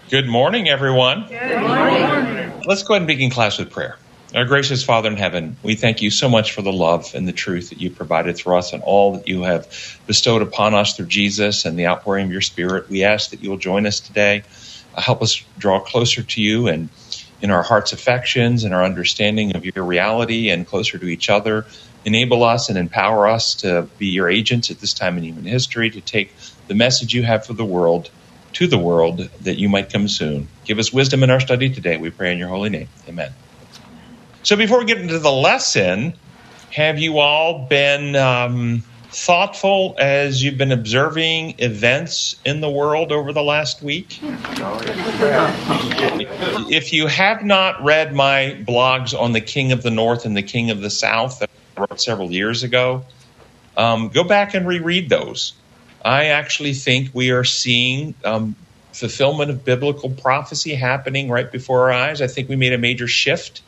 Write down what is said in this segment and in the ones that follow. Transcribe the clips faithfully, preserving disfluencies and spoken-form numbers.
Good morning, everyone. Good morning. Let's go ahead and begin class with prayer. Our gracious Father in heaven, we thank you so much for the love and the truth that you provided through us and all that you have bestowed upon us through Jesus and the outpouring of your Spirit. We ask that you will join us today. Uh, help us draw closer to you and in our heart's affections and our understanding of your reality and closer to each other. Enable us and empower us to be your agents at this time in human history, to take the message you have for the world to the world, that you might come soon. Give us wisdom in our study today, we pray in your holy name. Amen. So before we get into the lesson, have you all been um, thoughtful as you've been observing events in the world over the last week? If you have not read my blogs on the King of the North and the King of the South that I wrote several years ago, um, go back and reread those. I actually think we are seeing um, fulfillment of biblical prophecy happening right before our eyes. I think we made a major shift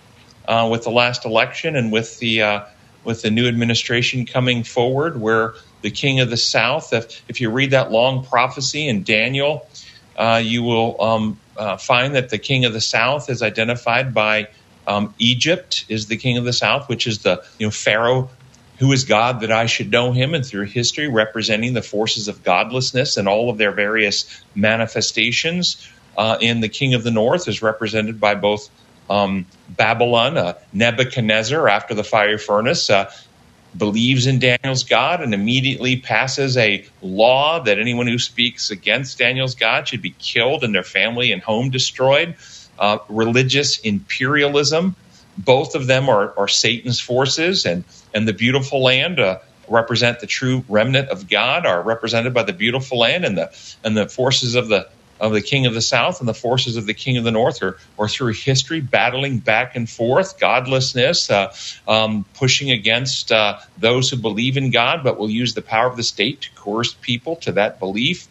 uh, with the last election and with the uh, with the new administration coming forward, where the King of the South, if, if you read that long prophecy in Daniel, uh, you will um, uh, find that the King of the South is identified by um, Egypt is the King of the South, which is the you know Pharaoh. Who is God that I should know him, and through history representing the forces of godlessness and all of their various manifestations. Uh, and the King of the North is represented by both um, Babylon, uh, Nebuchadnezzar after the fiery furnace, uh, believes in Daniel's God and immediately passes a law that anyone who speaks against Daniel's God should be killed and their family and home destroyed. Uh, religious imperialism. Both of them are, are Satan's forces, and, and the beautiful land uh, represent the true remnant of God, are represented by the beautiful land, and the and the forces of the of the King of the South and the forces of the King of the North are, are through history battling back and forth, godlessness, uh, um, pushing against uh, those who believe in God, but will use the power of the state to coerce people to that belief.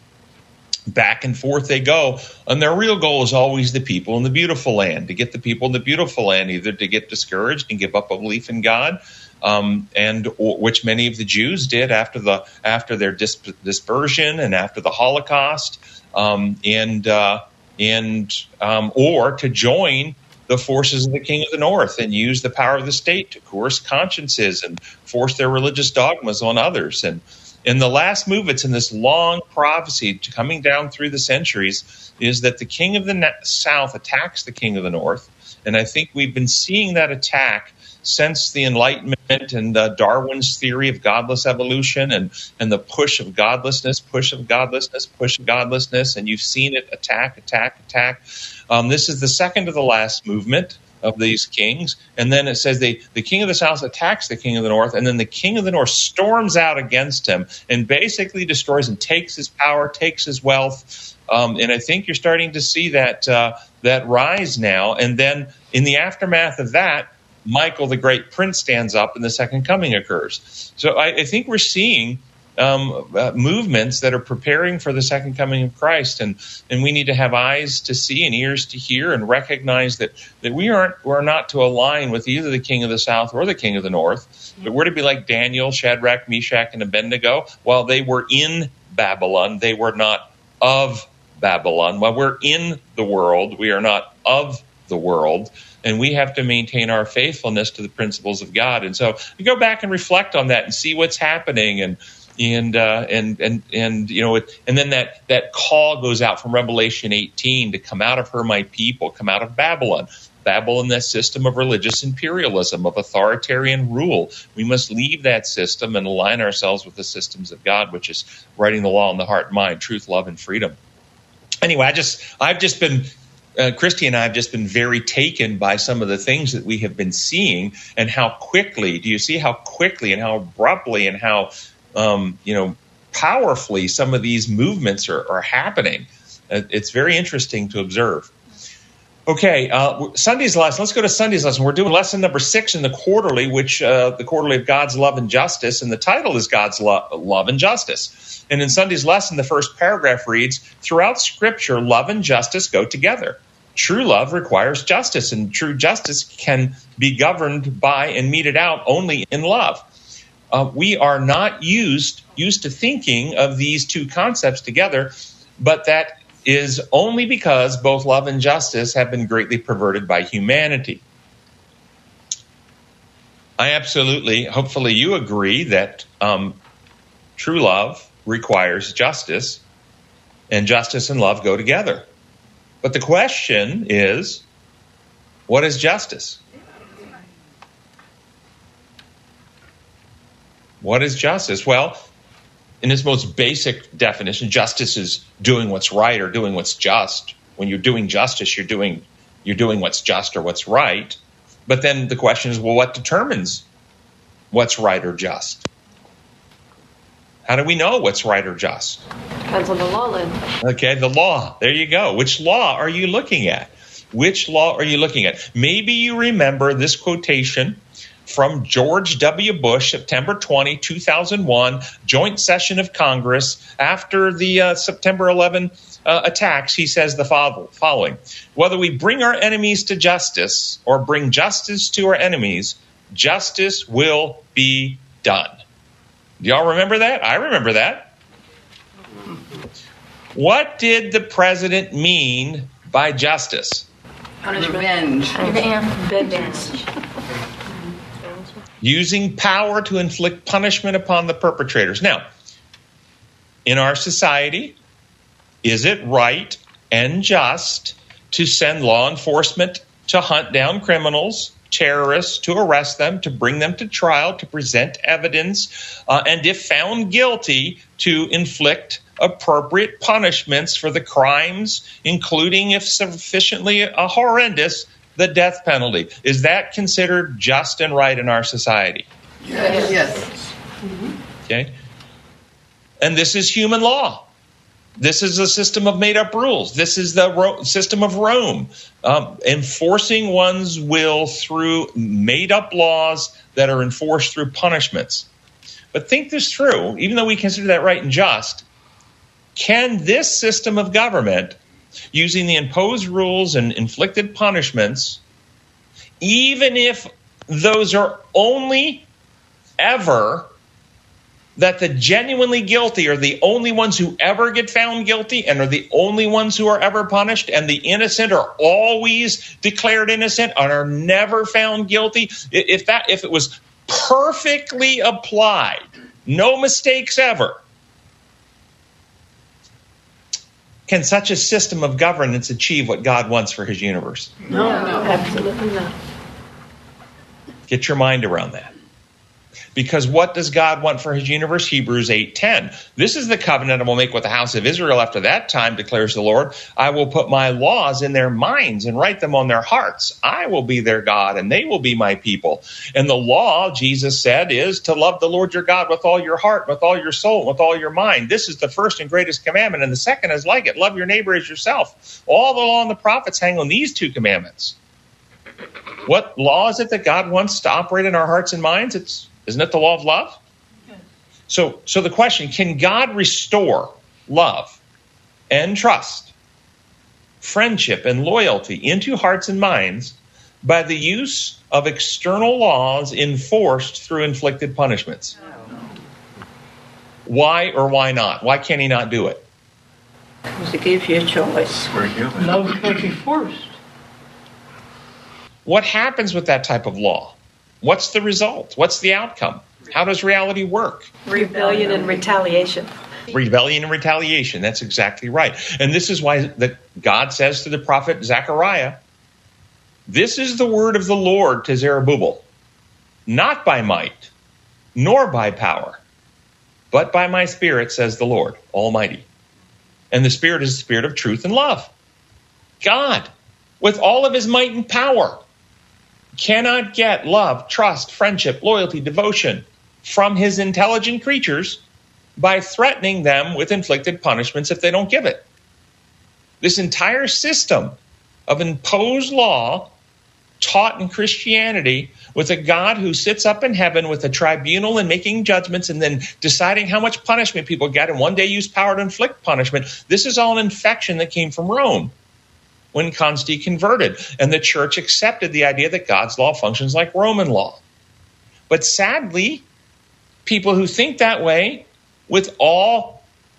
Back and forth they go, and their real goal is always the people in the beautiful land, to get the people in the beautiful land either to get discouraged and give up a belief in God, um, and or, which many of the Jews did after the after their dis- dispersion and after the Holocaust, um, and uh, and um, or to join the forces of the King of the North and use the power of the state to coerce consciences and force their religious dogmas on others. And in the last movements in this long prophecy coming down through the centuries is that the King of the South attacks the King of the North. And I think we've been seeing that attack since the Enlightenment and uh, Darwin's theory of godless evolution and, and the push of godlessness, push of godlessness, push of godlessness. And you've seen it attack, attack, attack. Um, this is the second to the last movement of these kings. And then it says they, the King of the South attacks the King of the North, and then the King of the North storms out against him and basically destroys and takes his power, takes his wealth. Um, and I think you're starting to see that uh, that rise now. And then in the aftermath of that, Michael the Great Prince stands up and the second coming occurs. So I, I think we're seeing Um, uh, movements that are preparing for the second coming of Christ, and and we need to have eyes to see and ears to hear and recognize that that we aren't we're not to align with either the King of the South or the King of the North, but we're to be like Daniel, Shadrach, Meshach, and Abednego. While they were in Babylon, they were not of Babylon. While we're in the world, we are not of the world. And we have to maintain our faithfulness to the principles of God. And so we go back and reflect on that and see what's happening, and And uh, and and and you know, it, and then that that call goes out from Revelation eighteen to come out of her, my people, come out of Babylon. Babylon, that system of religious imperialism, of authoritarian rule. We must leave that system and align ourselves with the systems of God, which is writing the law in the heart and mind, truth, love, and freedom. Anyway, I just I've just been. Uh, Christy and I have just been very taken by some of the things that we have been seeing, and how quickly. Do you see how quickly and how abruptly and how Um, you know, powerfully some of these movements are, are happening? Uh, it's very interesting to observe. Okay, uh, Sunday's lesson. Let's go to Sunday's lesson. We're doing lesson number six in the quarterly, which uh, the quarterly of God's love and justice, and the title is God's lo- love and justice. And in Sunday's lesson, the first paragraph reads, "Throughout Scripture, love and justice go together. True love requires justice, and true justice can be governed by and meted out only in love." Uh, we are not used used to thinking of these two concepts together, but that is only because both love and justice have been greatly perverted by humanity. I absolutely, hopefully you agree that um, true love requires justice, and justice and love go together. But the question is, what is justice? What is justice? Well, in its most basic definition, justice is doing what's right or doing what's just. When you're doing justice, you're doing you're doing what's just or what's right. But then the question is, well, what determines what's right or just? How do we know what's right or just? Depends on the law, Lynn. Okay, the law. There you go. Which law are you looking at? Which law are you looking at? Maybe you remember this quotation from George W. Bush, September twentieth, two thousand one, joint session of Congress. After the uh, September eleventh uh, attacks, he says the following: whether we bring our enemies to justice or bring justice to our enemies, justice will be done. Do y'all remember that? I remember that. What did the president mean by justice? Revenge. Vengeance. Using power to inflict punishment upon the perpetrators. Now, in our society, is it right and just to send law enforcement to hunt down criminals, terrorists, to arrest them, to bring them to trial, to present evidence, uh, and if found guilty, to inflict appropriate punishments for the crimes, including, if sufficiently uh, horrendous, the death penalty? Is that considered just and right in our society? Yes. Yes. Okay. And this is human law. This is a system of made-up rules. This is the Ro- system of Rome, um, enforcing one's will through made-up laws that are enforced through punishments. But think this through. Even though we consider that right and just, can this system of government, using the imposed rules and inflicted punishments, even if those are only ever that the genuinely guilty are the only ones who ever get found guilty and are the only ones who are ever punished, and the innocent are always declared innocent and are never found guilty, if that if it was perfectly applied, no mistakes ever, can such a system of governance achieve what God wants for his universe? No, no, absolutely not. Get your mind around that. Because what does God want for his universe? Hebrews eight ten. This is the covenant I will make with the house of Israel after that time, declares the Lord. I will put my laws in their minds and write them on their hearts. I will be their God, and they will be my people. And the law, Jesus said, is to love the Lord your God with all your heart, with all your soul, with all your mind. This is the first and greatest commandment, and the second is like it. Love your neighbor as yourself. All the law and the prophets hang on these two commandments. What law is it that God wants to operate in our hearts and minds? It's Isn't it the law of love? Yes. So, so the question, can God restore love and trust, friendship and loyalty into hearts and minds by the use of external laws enforced through inflicted punishments? No. Why or why not? Why can he not do it? Because it gives you a choice. We're human. Love can't be forced. What happens with that type of law? What's the result? What's the outcome? How does reality work? Rebellion and retaliation. Rebellion and retaliation. That's exactly right. And this is why that God says to the prophet Zechariah, this is the word of the Lord to Zerubbabel, not by might, nor by power, but by my Spirit, says the Lord Almighty. And the Spirit is the Spirit of truth and love. God, with all of his might and power, cannot get love, trust, friendship, loyalty, devotion from his intelligent creatures by threatening them with inflicted punishments if they don't give it. This entire system of imposed law taught in Christianity with a God who sits up in heaven with a tribunal and making judgments and then deciding how much punishment people get and one day use power to inflict punishment. This is all an infection that came from Rome when Constantine converted, and the church accepted the idea that God's law functions like Roman law. But sadly, people who think that way, with all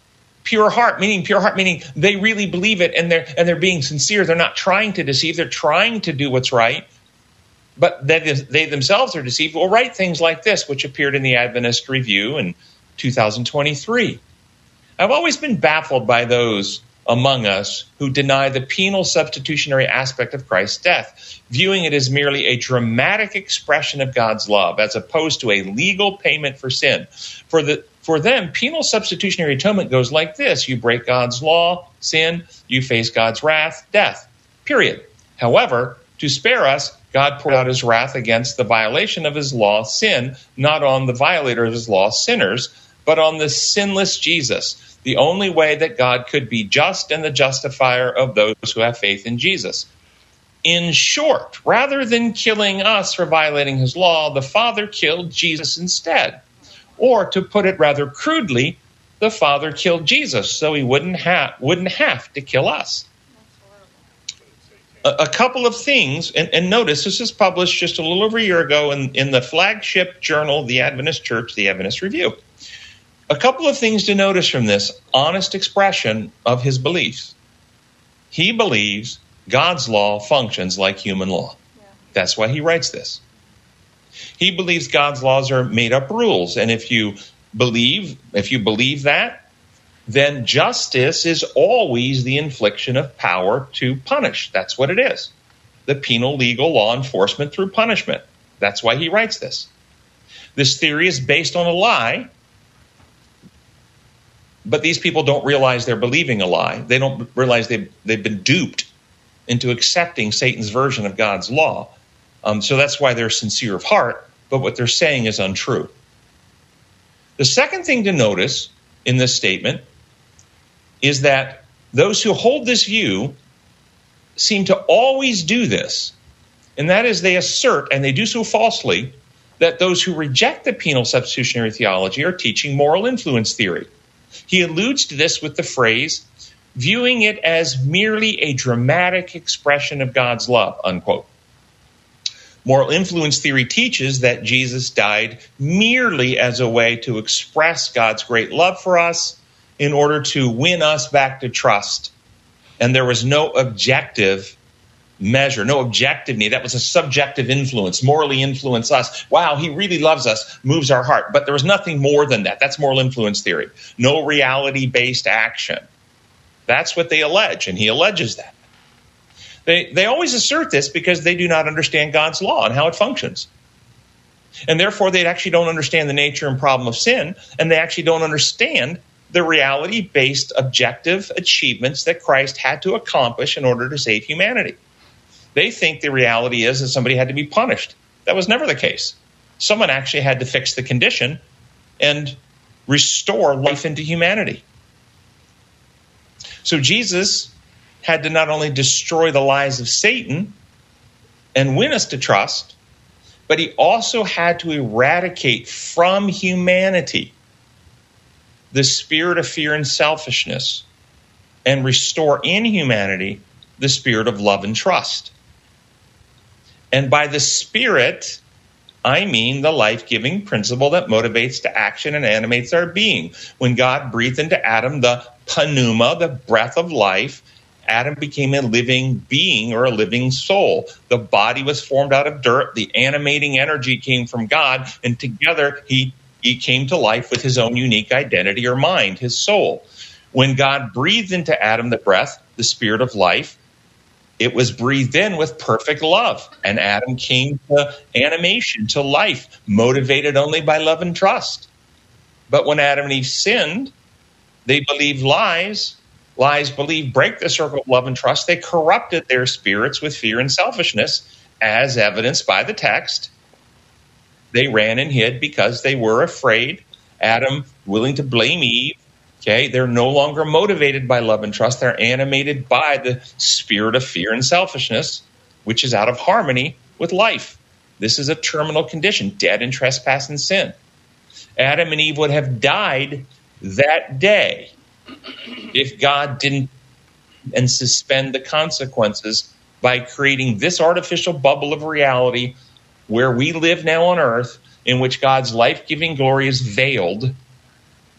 pure heart, meaning pure heart, meaning they really believe it and they're and they're being sincere. They're not trying to deceive. They're trying to do what's right, but they, they themselves are deceived. Will write things like this, which appeared in the Adventist Review in two thousand twenty-three. I've always been baffled by those among us who deny the penal substitutionary aspect of Christ's death, viewing it as merely a dramatic expression of God's love, as opposed to a legal payment for sin. For the for them, penal substitutionary atonement goes like this. You break God's law, sin, you face God's wrath, death, period. However, to spare us, God poured out his wrath against the violation of his law, sin, not on the violator of his law, sinners, but on the sinless Jesus, the only way that God could be just and the justifier of those who have faith in Jesus. In short, rather than killing us for violating his law, the Father killed Jesus instead. Or, to put it rather crudely, the Father killed Jesus so he wouldn't have, wouldn't have to kill us. A, a couple of things, and, and notice this is published just a little over a year ago in, in the flagship journal of the Adventist Church, the Adventist Review. A couple of things to notice from this honest expression of his beliefs. He believes God's law functions like human law. Yeah. That's why he writes this. He believes God's laws are made-up rules, and if you believe, if you believe that, then justice is always the infliction of power to punish. That's what it is. The penal legal law enforcement through punishment. That's why he writes this. This theory is based on a lie. But these people don't realize they're believing a lie. They don't realize they've, they've been duped into accepting Satan's version of God's law. Um, so that's why they're sincere of heart, but what they're saying is untrue. The second thing to notice in this statement is that those who hold this view seem to always do this, and that is they assert, and they do so falsely, that those who reject the penal substitutionary theology are teaching moral influence theory. He alludes to this with the phrase, viewing it as merely a dramatic expression of God's love, unquote. Moral influence theory teaches that Jesus died merely as a way to express God's great love for us in order to win us back to trust. And there was no objective measure, no objective need. That was a subjective influence, morally influence us. Wow, he really loves us, moves our heart. But there was nothing more than that. That's moral influence theory. No reality-based action. That's what they allege, and he alleges that. They, they always assert this because they do not understand God's law and how it functions. And therefore, they actually don't understand the nature and problem of sin, and they actually don't understand the reality-based objective achievements that Christ had to accomplish in order to save humanity. They think the reality is that somebody had to be punished. That was never the case. Someone actually had to fix the condition and restore life into humanity. So Jesus had to not only destroy the lies of Satan and win us to trust, but he also had to eradicate from humanity the spirit of fear and selfishness and restore in humanity the spirit of love and trust. And by the Spirit, I mean the life-giving principle that motivates to action and animates our being. When God breathed into Adam the pneuma, the breath of life, Adam became a living being or a living soul. The body was formed out of dirt. The animating energy came from God, and together he, he came to life with his own unique identity or mind, his soul. When God breathed into Adam the breath, the spirit of life, it was breathed in with perfect love, and Adam came to animation, to life, motivated only by love and trust. But when Adam and Eve sinned, they believed lies. Lies believed break the circle of love and trust. They corrupted their spirits with fear and selfishness, as evidenced by the text. They ran and hid because they were afraid. Adam willing to blame Eve. Okay, they're no longer motivated by love and trust. They're animated by the spirit of fear and selfishness, which is out of harmony with life. This is a terminal condition, dead in trespass and sin. Adam and Eve would have died that day if God didn't and suspend the consequences by creating this artificial bubble of reality where we live now on earth, in which God's life-giving glory is veiled.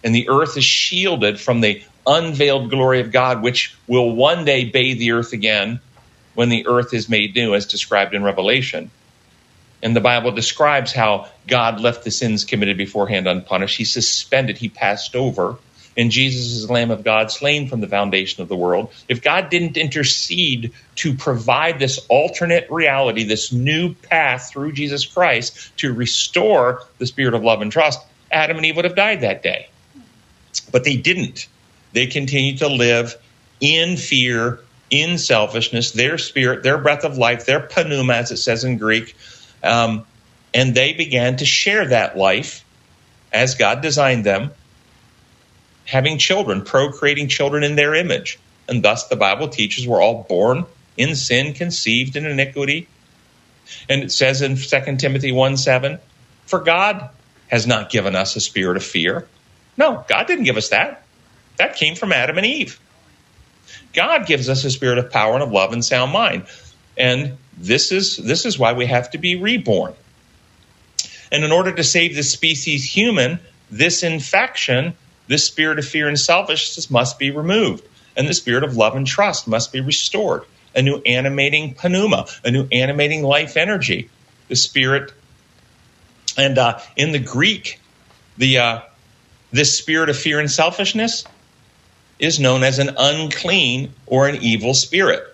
And the earth is shielded from the unveiled glory of God, which will one day bathe the earth again when the earth is made new, as described in Revelation. And the Bible describes how God left the sins committed beforehand unpunished. He suspended, he passed over. And Jesus is the Lamb of God, slain from the foundation of the world. If God didn't intercede to provide this alternate reality, this new path through Jesus Christ to restore the spirit of love and trust, Adam and Eve would have died that day. But they didn't. They continued to live in fear, in selfishness, their spirit, their breath of life, their pneuma, as it says in Greek. Um, and they began to share that life as God designed them, having children, procreating children in their image. And thus the Bible teaches we're all born in sin, conceived in iniquity. And it says in Second Timothy one seven, for God has not given us a spirit of fear. No, God didn't give us that. That came from Adam and Eve. God gives us a spirit of power and of love and sound mind. And this is this is why we have to be reborn. And in order to save the species human, this infection, this spirit of fear and selfishness must be removed. And the spirit of love and trust must be restored. A new animating pneuma, a new animating life energy. The spirit, and uh, in the Greek, the uh, this spirit of fear and selfishness is known as an unclean or an evil spirit.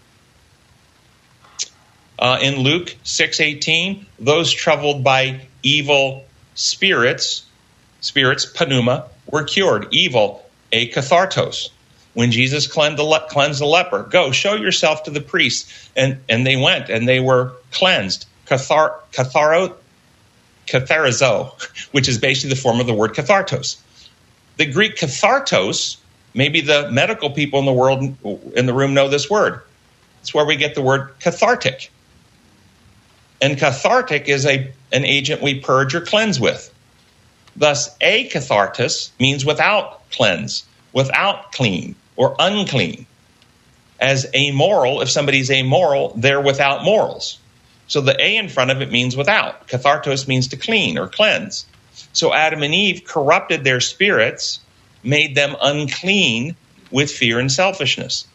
Uh, in Luke six eighteen, those troubled by evil spirits, spirits, pneuma, were cured. Evil, akathartos. When Jesus cleansed the, le- cleansed the leper, go, show yourself to the priest. And, and they went and they were cleansed. Cathar, catharo, catharizo, which is basically the form of the word cathartos. The Greek cathartos, maybe the medical people in the world in the room know this word. It's where we get the word cathartic. And cathartic is a an agent we purge or cleanse with. Thus, akathartos means without cleanse, without clean, or unclean. As amoral, if somebody's amoral, they're without morals. So the A in front of it means without. Cathartos means to clean or cleanse. So Adam and Eve corrupted their spirits, made them unclean with fear and selfishness.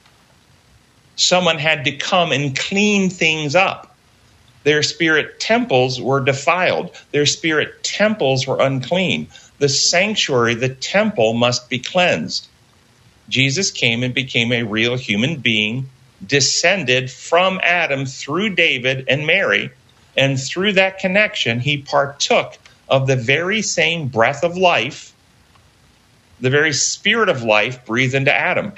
Someone had to come and clean things up. Their spirit temples were defiled. Their spirit temples were unclean. The sanctuary, the temple, must be cleansed. Jesus came and became a real human being, descended from Adam through David and Mary, and through that connection, he partook of the very same breath of life, the very spirit of life breathed into Adam.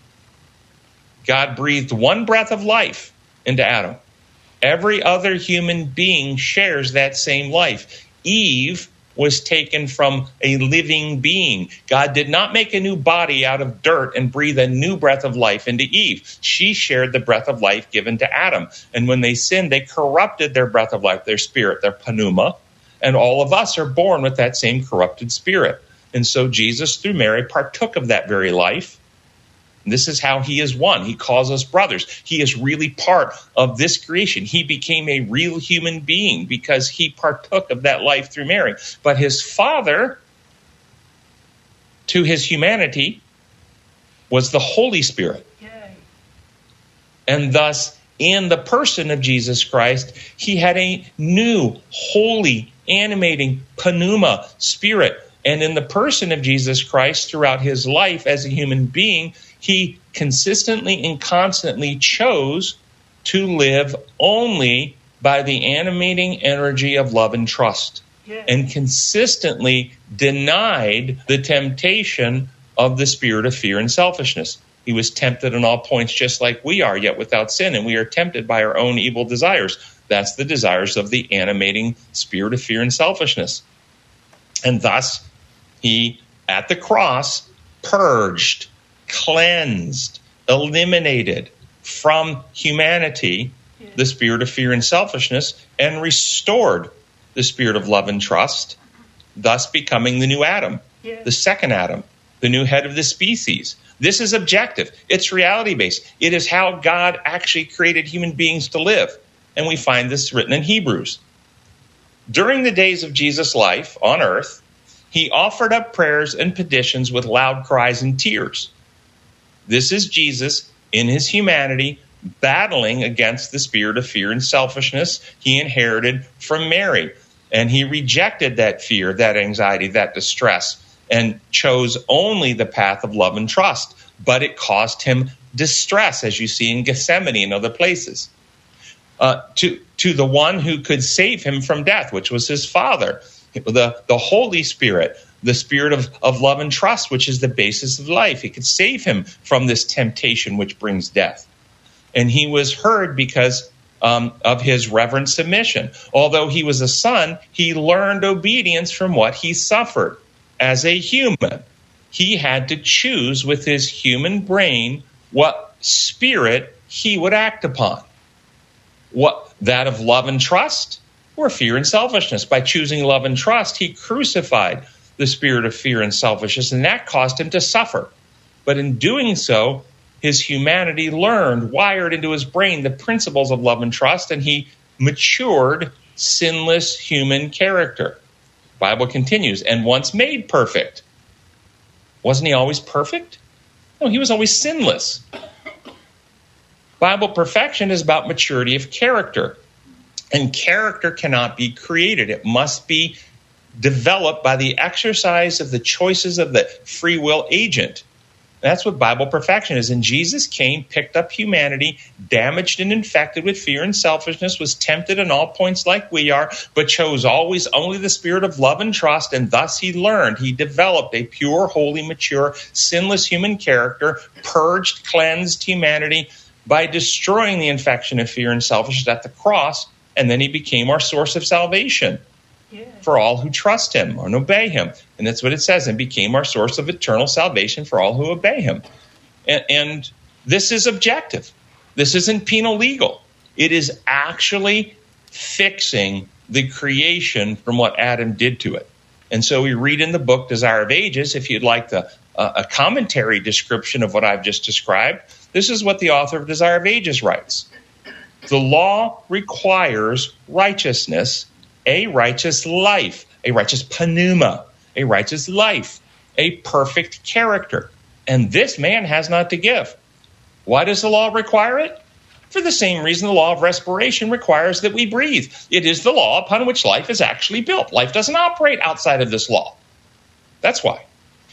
God breathed one breath of life into Adam. Every other human being shares that same life. Eve was taken from a living being. God did not make a new body out of dirt and breathe a new breath of life into Eve. She shared the breath of life given to Adam. And when they sinned, they corrupted their breath of life, their spirit, their pneuma. And all of us are born with that same corrupted spirit. And so Jesus, through Mary, partook of that very life. This is how he is one. He calls us brothers. He is really part of this creation. He became a real human being because he partook of that life through Mary. But his father, to his humanity, was the Holy Spirit. Yay. And thus, in the person of Jesus Christ, he had a new, holy, animating pneuma spirit. And in the person of Jesus Christ, throughout his life as a human being, he consistently and constantly chose to live only by the animating energy of love and trust, yeah. and consistently denied the temptation of the spirit of fear and selfishness. He was tempted in all points just like we are, yet without sin, and we are tempted by our own evil desires. That's the desires of the animating spirit of fear and selfishness. And thus, he, at the cross, purged, cleansed, eliminated from humanity yeah. the spirit of fear and selfishness and restored the spirit of love and trust, thus becoming the new Adam, yeah. the second Adam, the new head of the species. This is objective. It's reality-based. It is how God actually created human beings to live. And we find this written in Hebrews. During the days of Jesus' life on earth, He offered up prayers and petitions with loud cries and tears. This is Jesus in his humanity battling against the spirit of fear and selfishness he inherited from Mary. And he rejected that fear, that anxiety, that distress, and chose only the path of love and trust. But it caused him distress, as you see in Gethsemane and other places. Uh, to, to the one who could save him from death, which was his Father, the, the Holy Spirit, the spirit of, of love and trust, which is the basis of life. He could save him from this temptation which brings death. And he was heard because um, of his reverent submission. Although he was a son, he learned obedience from what he suffered. As a human, he had to choose with his human brain what spirit he would act upon. What, that of love and trust, or fear and selfishness? By choosing love and trust, he crucified the spirit of fear and selfishness, and that caused him to suffer. But in doing so, his humanity learned, wired into his brain, the principles of love and trust, and he matured sinless human character. The Bible continues, and once made perfect. Wasn't he always perfect? No, he was always sinless. Bible perfection is about maturity of character. And character cannot be created. It must be developed by the exercise of the choices of the free will agent. That's what Bible perfection is. And Jesus came, picked up humanity, damaged and infected with fear and selfishness, was tempted in all points like we are, but chose always only the spirit of love and trust. And thus he learned, he developed a pure, holy, mature, sinless human character, purged, cleansed humanity by destroying the infection of fear and selfishness at the cross. And then he became our source of salvation. Yeah. For all who trust him and obey him. And that's what it says, and became our source of eternal salvation for all who obey him. And, and this is objective. This isn't penal legal. It is actually fixing the creation from what Adam did to it. And so we read in the book Desire of Ages, if you'd like the, uh, a commentary description of what I've just described, this is what the author of Desire of Ages writes. The law requires righteousness, a righteous life, a righteous pneuma, a righteous life, a perfect character. And this man has not to give. Why does the law require it? For the same reason the law of respiration requires that we breathe. It is the law upon which life is actually built. Life doesn't operate outside of this law. That's why.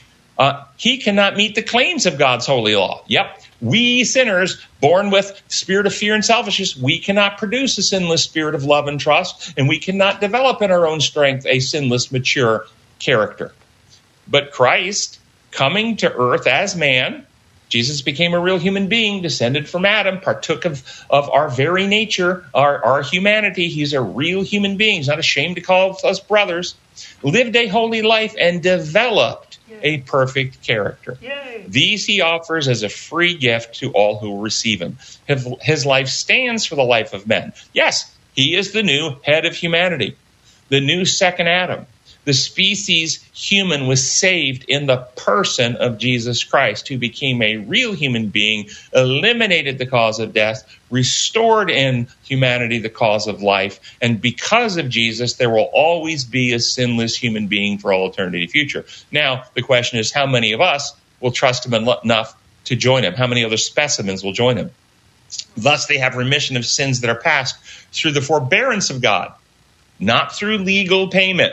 Uh, he cannot meet the claims of God's holy law. Yep. We sinners, born with the spirit of fear and selfishness, we cannot produce a sinless spirit of love and trust, and we cannot develop in our own strength a sinless, mature character. But Christ, coming to earth as man, Jesus became a real human being, descended from Adam, partook of, of our very nature, our, our humanity. He's a real human being. He's not ashamed to call us brothers. Lived a holy life and developed a perfect character. Yay. These he offers as a free gift to all who receive him. His, his life stands for the life of men. Yes, he is the new head of humanity, the new second Adam. The species human was saved in the person of Jesus Christ, who became a real human being, eliminated the cause of death, restored in humanity the cause of life. And because of Jesus, there will always be a sinless human being for all eternity future. Now, the question is, how many of us will trust him enough to join him? How many other specimens will join him? Thus, they have remission of sins that are past through the forbearance of God, not through legal payment.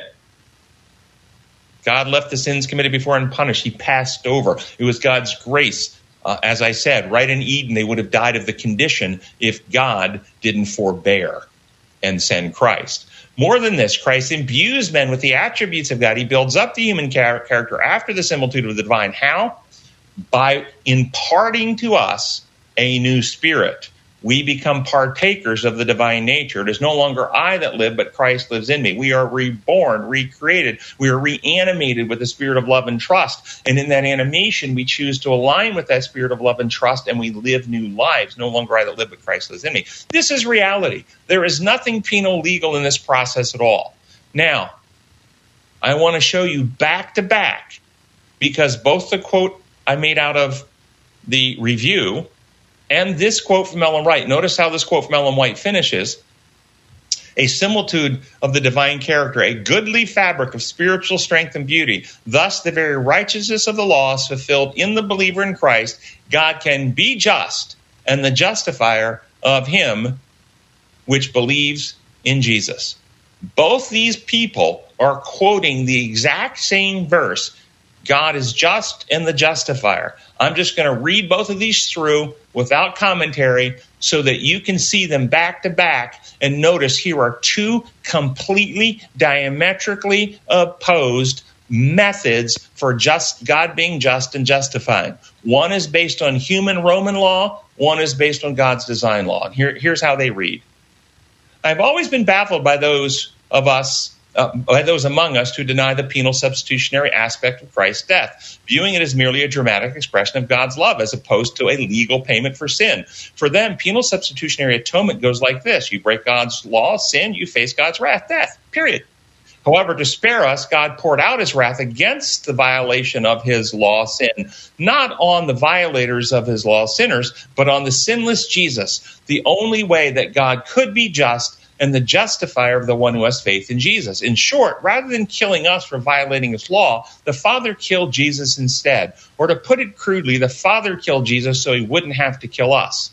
God left the sins committed before unpunished. He passed over. It was God's grace. Uh, as I said, right in Eden, they would have died of the condition if God didn't forbear and send Christ. More than this, Christ imbues men with the attributes of God. He builds up the human char- character after the similitude of the divine. How? By imparting to us a new spirit. We become partakers of the divine nature. It is no longer I that live, but Christ lives in me. We are reborn, recreated. We are reanimated with the spirit of love and trust. And in that animation, we choose to align with that spirit of love and trust, and we live new lives. No longer I that live, but Christ lives in me. This is reality. There is nothing penal legal in this process at all. Now, I want to show you back to back, because both the quote I made out of the review and this quote from Ellen White, notice how this quote from Ellen White finishes. a similitude of the divine character, a goodly fabric of spiritual strength and beauty. Thus, the very righteousness of the law is fulfilled in the believer in Christ. God can be just and the justifier of him which believes in Jesus. Both these people are quoting the exact same verse. God is just and the justifier. I'm just going to read both of these through without commentary so that you can see them back to back and notice here are two completely diametrically opposed methods for just God being just and justifying. One is based on human Roman law. One is based on God's design law. And here, here's how they read. I've always been baffled by those of us Uh, by those among us who deny the penal substitutionary aspect of Christ's death, viewing it as merely a dramatic expression of God's love as opposed to a legal payment for sin. For them, penal substitutionary atonement goes like this. You break God's law, sin, you face God's wrath, death, period. However, to spare us, God poured out his wrath against the violation of his law, sin, not on the violators of his law, sinners, but on the sinless Jesus, the only way that God could be just and the justifier of the one who has faith in Jesus. In short, rather than killing us for violating his law, the Father killed Jesus instead. Or to put it crudely, the Father killed Jesus so he wouldn't have to kill us.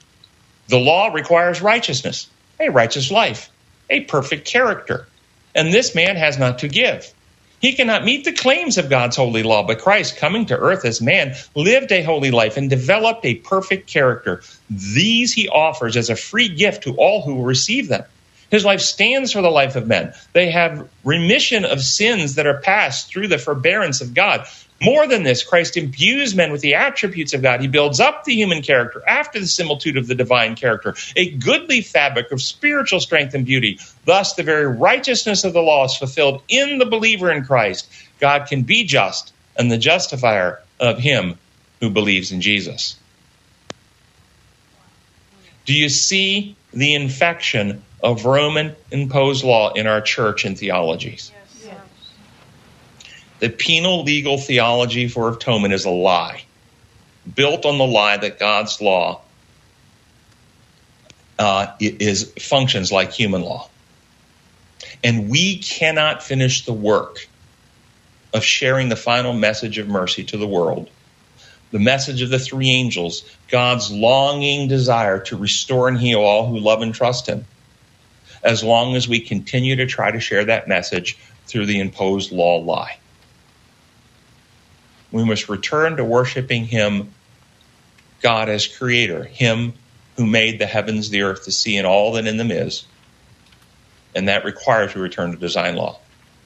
The law requires righteousness, a righteous life, a perfect character. And this man has not to give. He cannot meet the claims of God's holy law, but Christ, coming to earth as man, lived a holy life and developed a perfect character. These he offers as a free gift to all who will receive them. His life stands for the life of men. They have remission of sins that are passed through the forbearance of God. More than this, Christ imbues men with the attributes of God. He builds up the human character after the similitude of the divine character, a goodly fabric of spiritual strength and beauty. Thus, the very righteousness of the law is fulfilled in the believer in Christ. God can be just and the justifier of him who believes in Jesus. Do you see the infection of Roman imposed law in our church and theologies? The penal legal theology for atonement is a lie, built on the lie that God's law uh, is functions like human law. And we cannot finish the work of sharing the final message of mercy to the world, the message of the three angels, God's longing desire to restore and heal all who love and trust him, as long as we continue to try to share that message through the imposed law lie. We must return to worshiping him, God as creator, him who made the heavens, the earth, the sea, and all that in them is. And that requires we return to design law.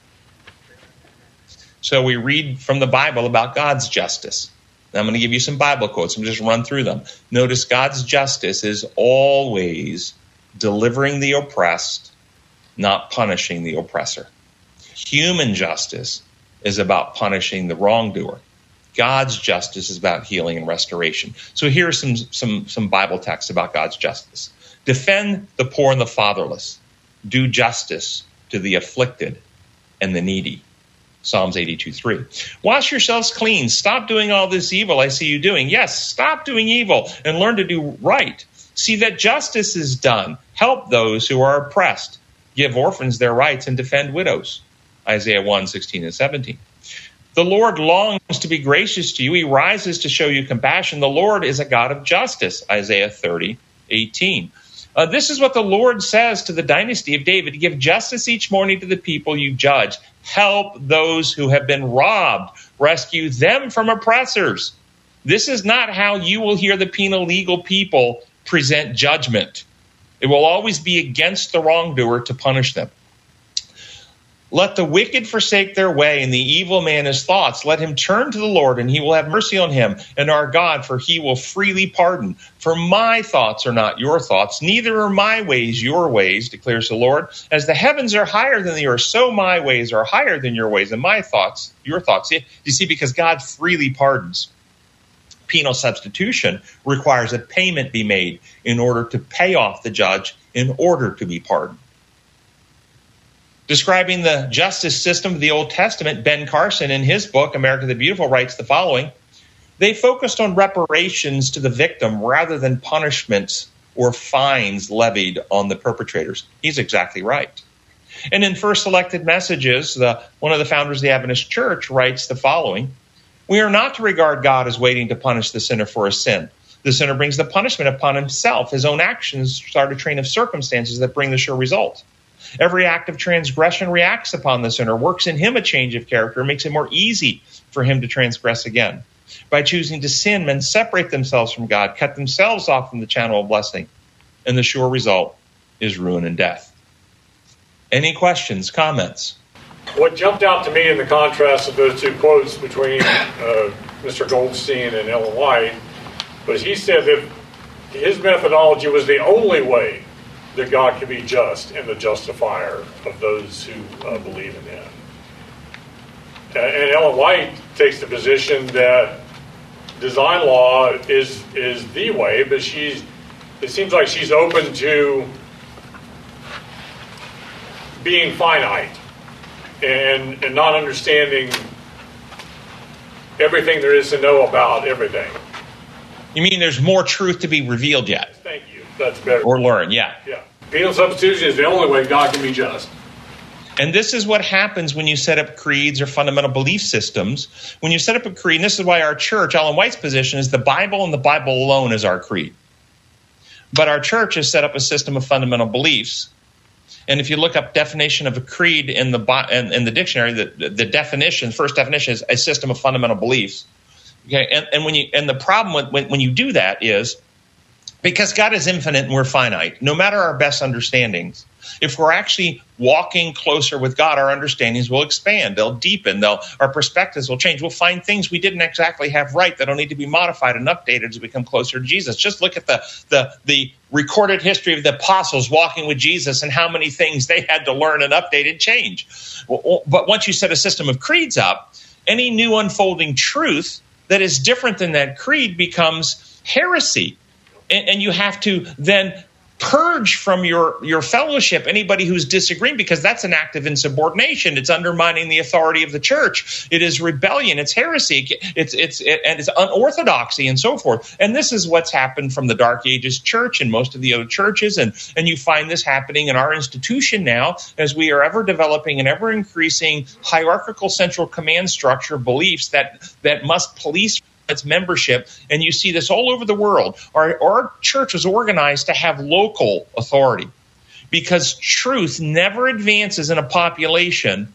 So we read from the Bible about God's justice. Now I'm going to give you some Bible quotes. I'm just run through them. Notice God's justice is always delivering the oppressed, not punishing the oppressor. Human justice is about punishing the wrongdoer. God's justice is about healing and restoration. So here are some, some, some Bible texts about God's justice. Defend the poor and the fatherless. Do justice to the afflicted and the needy. Psalms eighty-two three. Wash yourselves clean. Stop doing all this evil I see you doing. Yes, stop doing evil and learn to do right. See that justice is done. Help those who are oppressed. Give orphans their rights and defend widows. Isaiah one sixteen and seventeen. The Lord longs to be gracious to you. He rises to show you compassion. The Lord is a God of justice. Isaiah thirty eighteen. Uh, this is what the Lord says to the dynasty of David. Give justice each morning to the people you judge. Help those who have been robbed. Rescue them from oppressors. This is not how you will hear the penal legal people present judgment. It will always be against the wrongdoer to punish them. Let the wicked forsake their way and the evil man his thoughts. Let him turn to the Lord and he will have mercy on him and our God, for he will freely pardon. For my thoughts are not your thoughts, neither are my ways your ways, declares the Lord. As the heavens are higher than the earth, so my ways are higher than your ways and my thoughts, your thoughts. You see, because God freely pardons. Penal substitution requires a payment be made in order to pay off the judge in order to be pardoned. Describing the justice system of the Old Testament, Ben Carson, in his book, America the Beautiful, writes the following. They focused on reparations to the victim rather than punishments or fines levied on the perpetrators. He's exactly right. And in First Selected Messages, the, one of the founders of the Adventist Church writes the following: "We are not to regard God as waiting to punish the sinner for his sin. The sinner brings the punishment upon himself. His own actions start a train of circumstances that bring the sure result. Every act of transgression reacts upon the sinner, works in him a change of character, makes it more easy for him to transgress again. By choosing to sin, men separate themselves from God, cut themselves off from the channel of blessing, and the sure result is ruin and death." Any questions, comments? What jumped out to me in the contrast of those two quotes between uh, Mister Goldstein and Ellen White was he said that his methodology was the only way that God can be just and the justifier of those who uh, believe in him. And Ellen White takes the position that design law is is the way, but she's it seems like she's open to being finite and and not understanding everything there is to know about everything. You mean there's more truth to be revealed yet? Thank you. That's better. Or learn, yeah. Yeah. Penal substitution is the only way God can be just. And this is what happens when you set up creeds or fundamental belief systems. When you set up a creed, and this is why our church, Ellen White's position is the Bible and the Bible alone is our creed. But our church has set up a system of fundamental beliefs. And if you look up definition of a creed in the in, in the dictionary, the, the definition, first definition is a system of fundamental beliefs. Okay, and, and when you and the problem with, when, when you do that is because God is infinite and we're finite. No matter our best understandings, if we're actually walking closer with God, our understandings will expand. They'll deepen. They'll our perspectives will change. We'll find things we didn't exactly have right that'll need to be modified and updated as we come closer to Jesus. Just look at the the the recorded history of the apostles walking with Jesus and how many things they had to learn and update and change. But once you set a system of creeds up, any new unfolding truth that is different than that creed becomes heresy. And, and you have to then purge from your, your fellowship anybody who's disagreeing, because that's an act of insubordination. It's undermining the authority of the church. It is rebellion. It's heresy. It's it's it, and it's unorthodoxy and so forth. And this is what's happened from the Dark Ages church and most of the other churches. And, and you find this happening in our institution now as we are ever developing an ever increasing hierarchical central command structure beliefs that, that must police its membership, and you see this all over the world. Our, our church is organized to have local authority because truth never advances in a population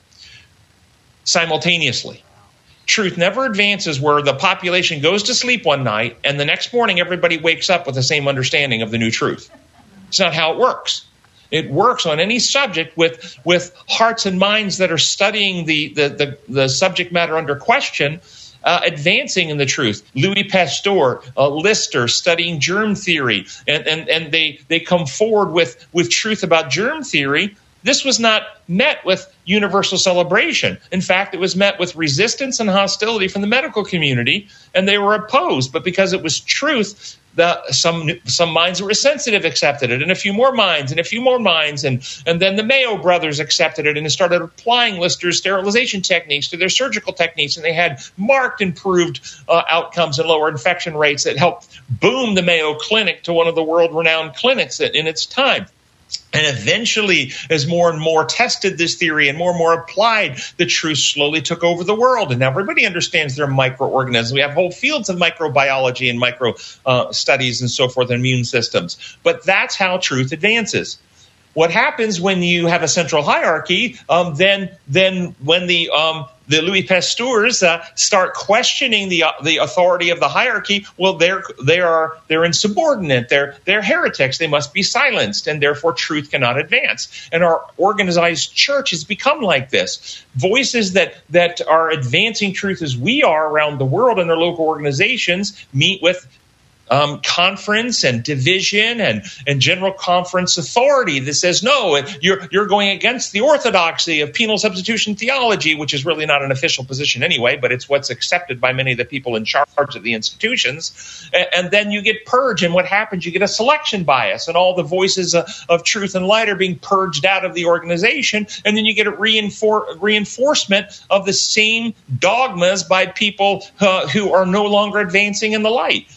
simultaneously. Truth never advances where the population goes to sleep one night and the next morning everybody wakes up with the same understanding of the new truth. It's not how it works. It works on any subject with, with hearts and minds that are studying the, the, the, the subject matter under question, Uh, advancing in the truth. Louis Pasteur, uh, Lister, studying germ theory, and, and, and they, they come forward with, with truth about germ theory. This was not met with universal celebration. In fact, it was met with resistance and hostility from the medical community, and they were opposed. But because it was truth, the, some some minds that were sensitive accepted it, and a few more minds, and a few more minds, and, and then the Mayo brothers accepted it and started applying Lister's sterilization techniques to their surgical techniques, and they had marked improved uh, outcomes and lower infection rates that helped boom the Mayo Clinic to one of the world-renowned clinics in its time. And eventually, as more and more tested this theory and more and more applied, the truth slowly took over the world. And now everybody understands they're microorganisms. We have whole fields of microbiology and micro uh, studies and so forth, and immune systems. But that's how truth advances. What happens when you have a central hierarchy, um, then then when the um, the Louis Pasteurs uh, start questioning the uh, the authority of the hierarchy, well, they're they are they're insubordinate. They're they're heretics. They must be silenced, and therefore truth cannot advance. And our organized church has become like this. Voices that that are advancing truth as we are around the world in their local organizations meet with Um, conference and division and, and general conference authority that says, no, you're you're going against the orthodoxy of penal substitution theology, which is really not an official position anyway, but it's what's accepted by many of the people in charge of the institutions. And, and then you get purged, and what happens? You get a selection bias, and all the voices of, of truth and light are being purged out of the organization, and then you get a reinfor- reinforcement of the same dogmas by people uh, who are no longer advancing in the light.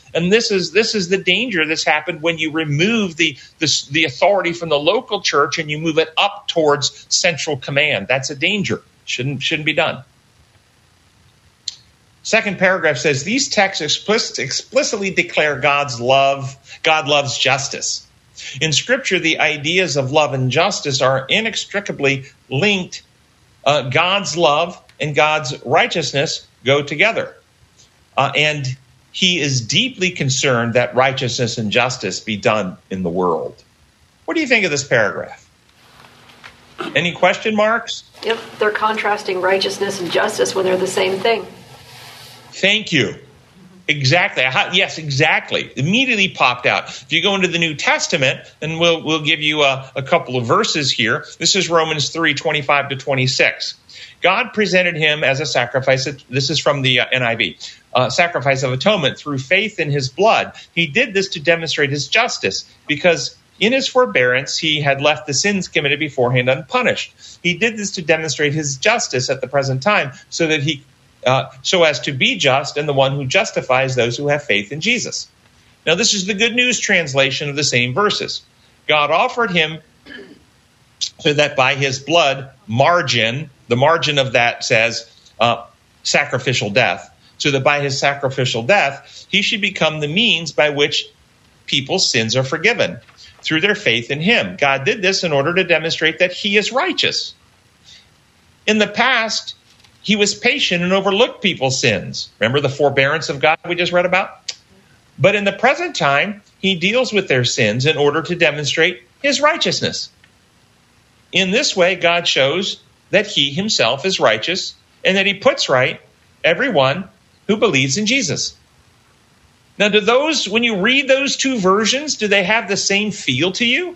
And this is this is the danger that's happened when you remove the, the, the authority from the local church and you move it up towards central command. That's a danger. Shouldn't, shouldn't be done. Second paragraph says, these texts explicit, explicitly declare God's love. God loves justice. In Scripture, the ideas of love and justice are inextricably linked. Uh, God's love and God's righteousness go together. Uh, and he is deeply concerned that righteousness and justice be done in the world. What do you think of this paragraph? Any question marks? Yep, they're contrasting righteousness and justice when they're the same thing. Thank you. Exactly. Yes, exactly. Immediately popped out. If you go into the New Testament, and we'll we'll give you a, a couple of verses here. This is Romans three, twenty-five to twenty-six. God presented him as a sacrifice. This is from the uh, N I V. Uh, sacrifice of atonement through faith in his blood. He did this to demonstrate his justice, because in his forbearance he had left the sins committed beforehand unpunished. He did this to demonstrate his justice at the present time, so that he Uh, so as to be just and the one who justifies those who have faith in Jesus. Now, this is the Good News translation of the same verses. God offered him so that by his blood margin, the margin of that says uh, sacrificial death, so that by his sacrificial death, he should become the means by which people's sins are forgiven through their faith in him. God did this in order to demonstrate that he is righteous. In the past, he was patient and overlooked people's sins. Remember the forbearance of God we just read about? But in the present time, he deals with their sins in order to demonstrate his righteousness. In this way, God shows that he himself is righteous and that he puts right everyone who believes in Jesus. Now, do those, when you read those two versions, do they have the same feel to you?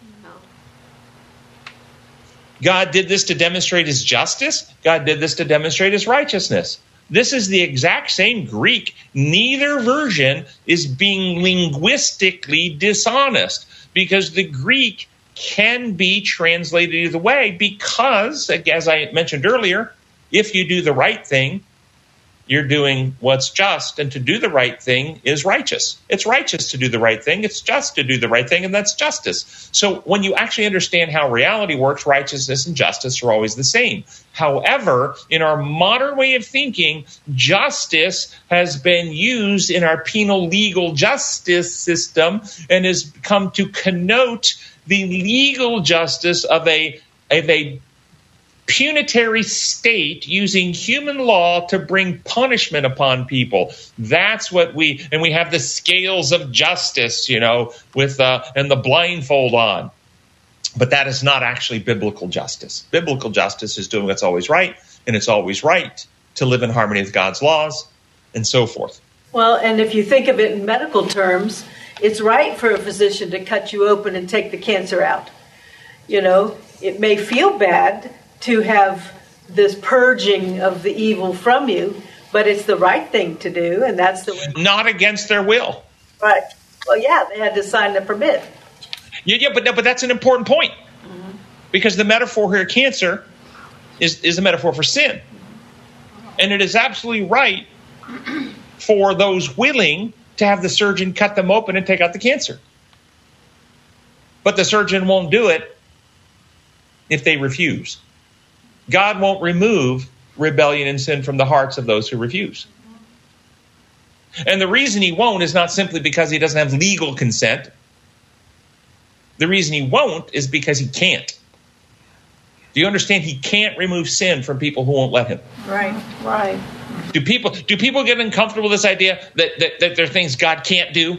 God did this to demonstrate his justice. God did this to demonstrate his righteousness. This is the exact same Greek. Neither version is being linguistically dishonest, because the Greek can be translated either way, because, as I mentioned earlier, if you do the right thing, you're doing what's just, and to do the right thing is righteous. It's righteous to do the right thing. It's just to do the right thing, and that's justice. So when you actually understand how reality works, righteousness and justice are always the same. However, in our modern way of thinking, justice has been used in our penal legal justice system and has come to connote the legal justice of a, of a punitary state using human law to bring punishment upon people. That's what we, and we have the scales of justice, you know, with uh, and the blindfold on. But that is not actually biblical justice. Biblical justice is doing what's always right, and it's always right to live in harmony with God's laws, and so forth. Well, and if you think of it in medical terms, it's right for a physician to cut you open and take the cancer out. You know, it may feel bad to have this purging of the evil from you, but it's the right thing to do, and that's the way. Not against their will. Right. Well, yeah, they had to sign the permit. Yeah, yeah, but but that's an important point, mm-hmm. because the metaphor here, cancer, is is a metaphor for sin, and it is absolutely right for those willing to have the surgeon cut them open and take out the cancer. But the surgeon won't do it if they refuse. God won't remove rebellion and sin from the hearts of those who refuse. And the reason he won't is not simply because he doesn't have legal consent. The reason he won't is because he can't. Do you understand? He can't remove sin from people who won't let him. Right, right. Do people do people get uncomfortable with this idea that, that, that there are things God can't do?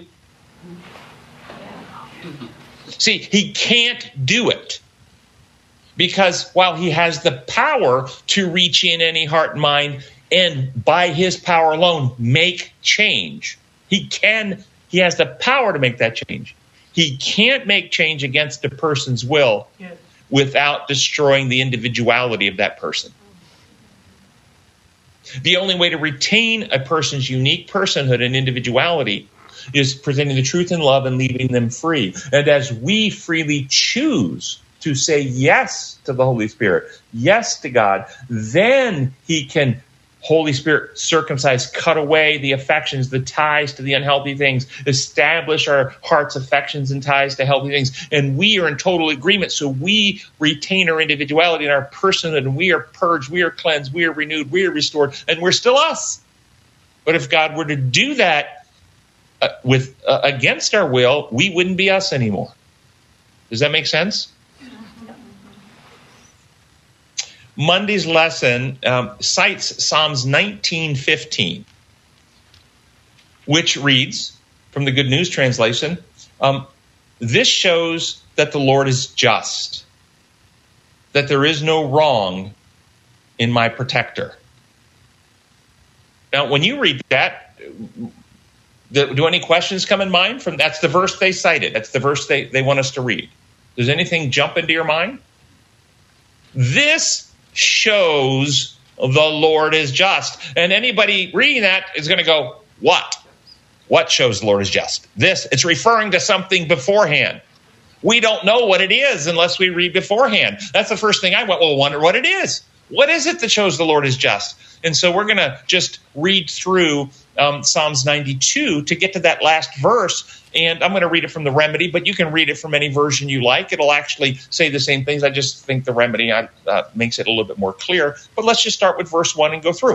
See, he can't do it. Because while he has the power to reach in any heart and mind and by his power alone make change, he can, he has the power to make that change. He can't make change against a person's will yes. without destroying the individuality of that person. The only way to retain a person's unique personhood and individuality is presenting the truth in love and leaving them free. And as we freely choose to say yes to the Holy Spirit, yes to God, then he can Holy Spirit, circumcise, cut away the affections, the ties to the unhealthy things, establish our heart's affections and ties to healthy things. And we are in total agreement. So we retain our individuality and our personhood, and we are purged, we are cleansed, we are renewed, we are restored, and we're still us. But if God were to do that uh, with uh, against our will, we wouldn't be us anymore. Does that make sense? Monday's lesson um, cites Psalms nineteen fifteen, which reads, from the Good News Translation, um, this shows that the Lord is just, that there is no wrong in my protector. Now, when you read that, do any questions come in mind? From that's the verse they cited. That's the verse they, they want us to read. Does anything jump into your mind? This shows the Lord is just. And anybody reading that is going to go, what? What shows the Lord is just? This, it's referring to something beforehand. We don't know what it is unless we read beforehand. That's the first thing I went, well, wonder what it is. What is it that shows the Lord is just? And so we're going to just read through um, Psalms ninety-two to get to that last verse. And I'm going to read it from the Remedy, but you can read it from any version you like. It'll actually say the same things. I just think the Remedy uh, makes it a little bit more clear. But let's just start with verse one and go through.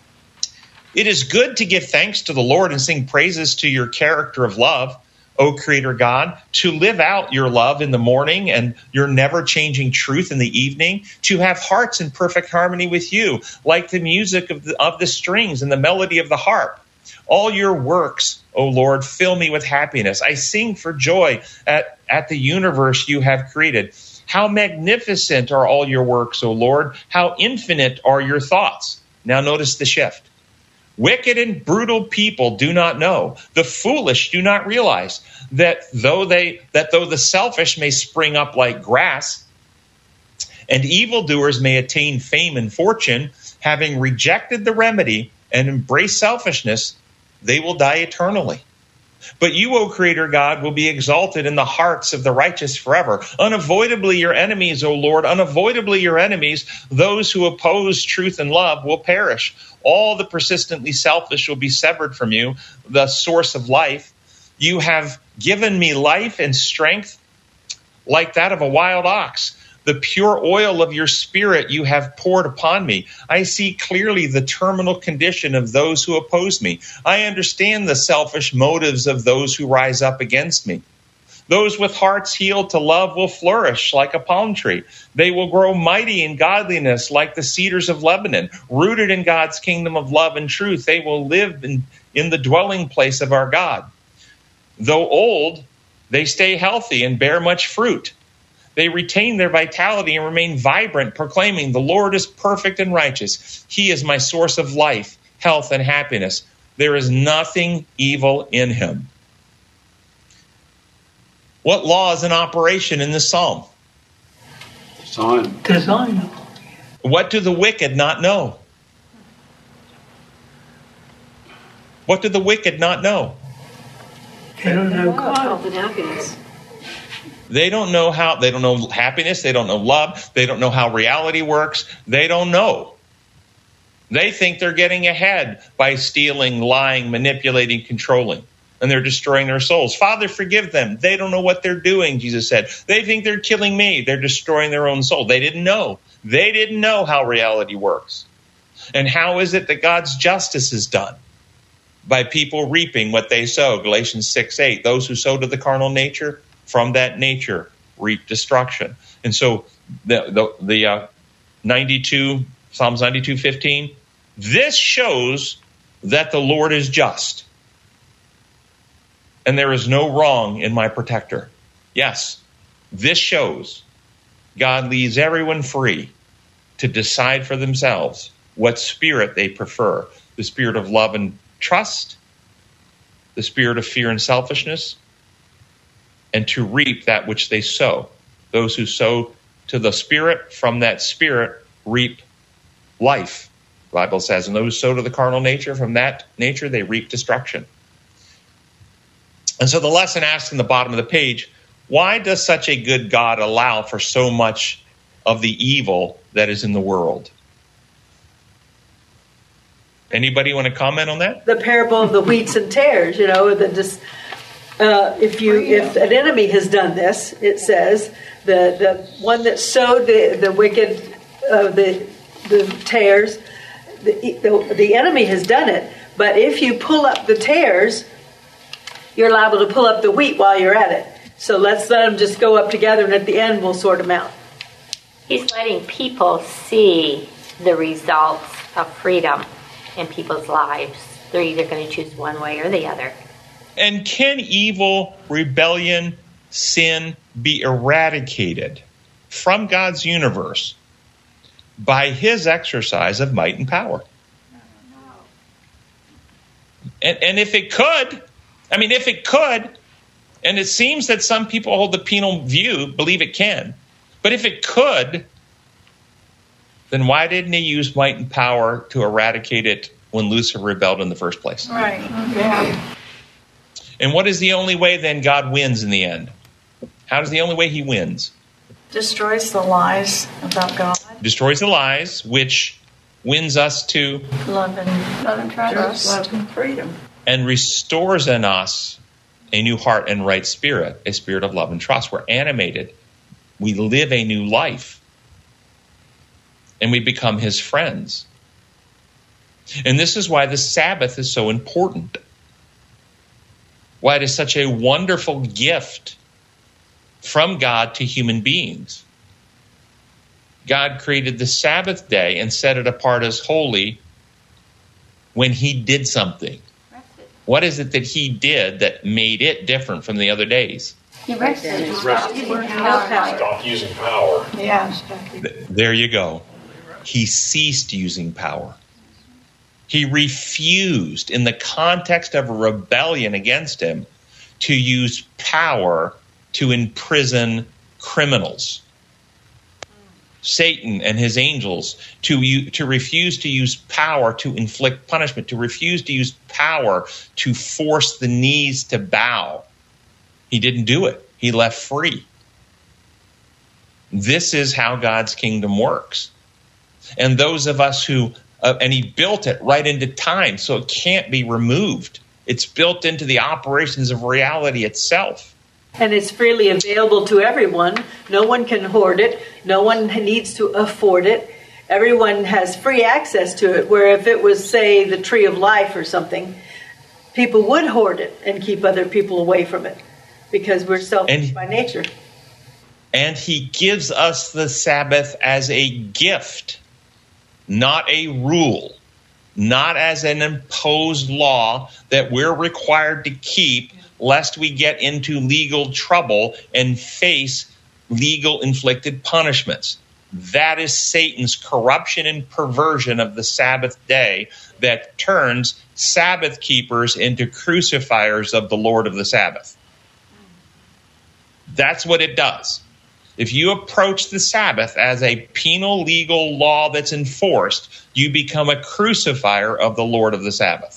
It is good to give thanks to the Lord and sing praises to your character of love, O Creator God, to live out your love in the morning and your never-changing truth in the evening, to have hearts in perfect harmony with you, like the music of the, of the strings and the melody of the harp. All your works, O Lord, fill me with happiness. I sing for joy at, at the universe you have created. How magnificent are all your works, O Lord. How infinite are your thoughts. Now notice the shift. Wicked and brutal people do not know. The foolish do not realize that though they that though the selfish may spring up like grass, and evildoers may attain fame and fortune, having rejected the remedy and embraced selfishness, they will die eternally. But you, O Creator God, will be exalted in the hearts of the righteous forever. Unavoidably your enemies, O Lord, unavoidably your enemies, those who oppose truth and love, will perish. All the persistently selfish will be severed from you, the source of life. You have given me life and strength like that of a wild ox. The pure oil of your spirit you have poured upon me. I see clearly the terminal condition of those who oppose me. I understand the selfish motives of those who rise up against me. Those with hearts healed to love will flourish like a palm tree. They will grow mighty in godliness like the cedars of Lebanon. Rooted in God's kingdom of love and truth, they will live in, in the dwelling place of our God. Though old, they stay healthy and bear much fruit. They retain their vitality and remain vibrant, proclaiming, the Lord is perfect and righteous. He is my source of life, health, and happiness. There is nothing evil in him. What law is in operation in this psalm? Design. Design. What do the wicked not know? What do the wicked not know? They don't know God. Health and happiness. They don't know how, they don't know happiness, they don't know love, they don't know how reality works, they don't know. They think they're getting ahead by stealing, lying, manipulating, controlling, and they're destroying their souls. Father, forgive them. They don't know what they're doing, Jesus said. They think they're killing me. They're destroying their own soul. They didn't know. They didn't know how reality works. And how is it that God's justice is done? By people reaping what they sow. Galatians six eight. Those who sow to the carnal nature, from that nature reap destruction. And so the the, the uh, ninety-two, Psalms ninety-two fifteen, this shows that the Lord is just. And there is no wrong in my protector. Yes, this shows God leaves everyone free to decide for themselves what spirit they prefer. The spirit of love and trust, the spirit of fear and selfishness, and to reap that which they sow. Those who sow to the Spirit, from that Spirit reap life, the Bible says. And those who sow to the carnal nature, from that nature they reap destruction. And so the lesson asked in the bottom of the page, why does such a good God allow for so much of the evil that is in the world? Anybody want to comment on that? The parable of the wheats and tares, you know, the just, uh, if you if an enemy has done this, it says the the one that sowed the the wicked uh, the the tares, the, the the enemy has done it. But if you pull up the tares, you're liable to pull up the wheat while you're at it. So let's let them just go up together, and at the end we'll sort them out. He's letting people see the results of freedom in people's lives. They're either going to choose one way or the other. And can evil, rebellion, sin be eradicated from God's universe by his exercise of might and power? And, and if it could, I mean, if it could, and it seems that some people hold the penal view, believe it can, but if it could, then why didn't he use might and power to eradicate it when Lucifer rebelled in the first place? Right. Yeah. And what is the only way then God wins in the end? How is the only way he wins? Destroys the lies about God. Destroys the lies, which wins us to Love and, love and trust. Love and freedom. and restores in us a new heart and right spirit, a spirit of love and trust. We're animated. We live a new life. And we become his friends. And this is why the Sabbath is so important. Why it is such a wonderful gift from God to human beings. God created the Sabbath day and set it apart as holy when he did something. What is it that he did that made it different from the other days? He rested. He rested. Stop using power. Yeah. There you go. He ceased using power. He refused, in the context of a rebellion against him, to use power to imprison criminals. Satan and his angels, to, to refuse to use power to inflict punishment, to refuse to use power to force the knees to bow. He didn't do it. He left free. This is how God's kingdom works. And those of us who, uh, and he built it right into time, so it can't be removed. It's built into the operations of reality itself. And it's freely available to everyone. No one can hoard it. No one needs to afford it. Everyone has free access to it, where if it was, say, the tree of life or something, people would hoard it and keep other people away from it because we're selfish and, by nature. And he gives us the Sabbath as a gift, not a rule, not as an imposed law that we're required to keep lest we get into legal trouble and face legal inflicted punishments. That is Satan's corruption and perversion of the Sabbath day that turns Sabbath keepers into crucifiers of the Lord of the Sabbath. That's what it does. If you approach the Sabbath as a penal legal law that's enforced, you become a crucifier of the Lord of the Sabbath.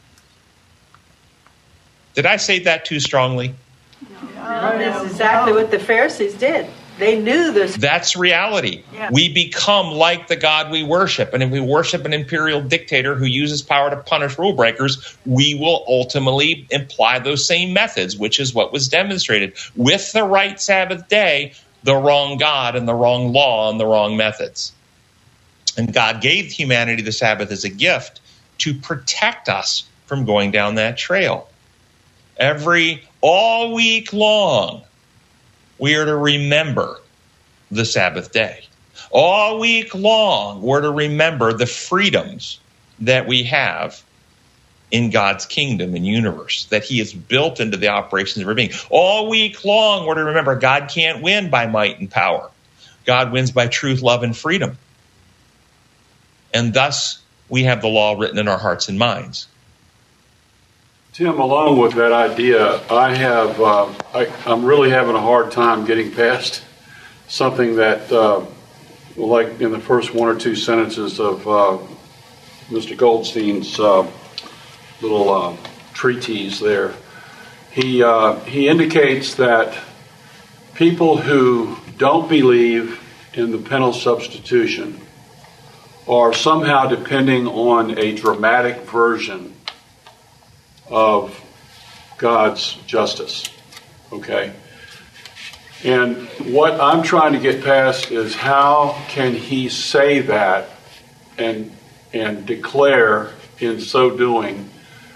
Did I say that too strongly? No, that's exactly what the Pharisees did. They knew this. That's reality. Yeah. We become like the God we worship. And if we worship an imperial dictator who uses power to punish rule breakers, we will ultimately apply those same methods, which is what was demonstrated. With the right Sabbath day, the wrong God and the wrong law and the wrong methods. And God gave humanity the Sabbath as a gift to protect us from going down that trail. Every, all week long, we are to remember the Sabbath day. All week long, we're to remember the freedoms that we have in God's kingdom and universe, that he has built into the operations of our being. All week long, we're to remember God can't win by might and power. God wins by truth, love, and freedom. And thus, we have the law written in our hearts and minds. Tim, along with that idea, I have, uh, I, I'm really having a hard time getting past something that, uh, like in the first one or two sentences of uh, Mister Goldstein's uh, little uh, treatise there, he uh, he indicates that people who don't believe in the penal substitution are somehow depending on a dramatic version of God's justice. Okay? And what I'm trying to get past is how can he say that and and declare in so doing